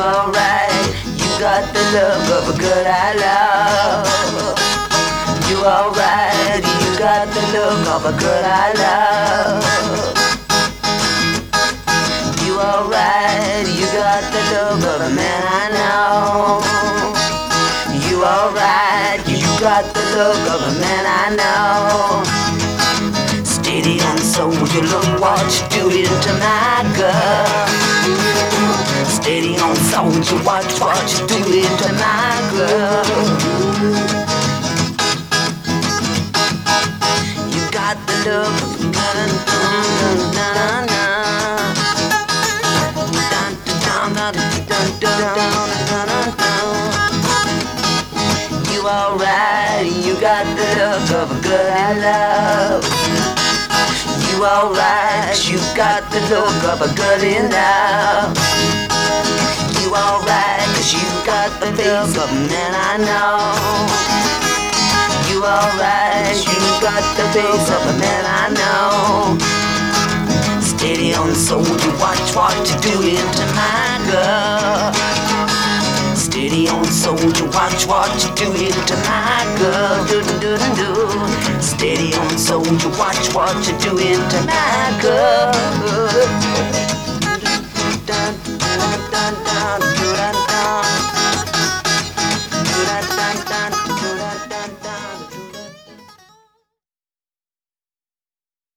alright. You got the look of a girl I love. You alright. You got the look of a girl I love. You alright. You got the look of a man I know. You alright. You got the look of a man I know. Steady on soldier, look what you doing to my girl. Steady on soldier, watch what you doing to my girl. You got the look of a gun, you alright, you got the look of a girl I love. You alright, you got the look of a girl in love. You alright, cause you got the face of a man I know. You alright, you got the face of a man I know. Steady on soldier, watch what you doing to my girl. Steady on soldier, watch what you doing to my girl. Do-do-do-do-do. Steady on soldier, watch what you doing to my girl.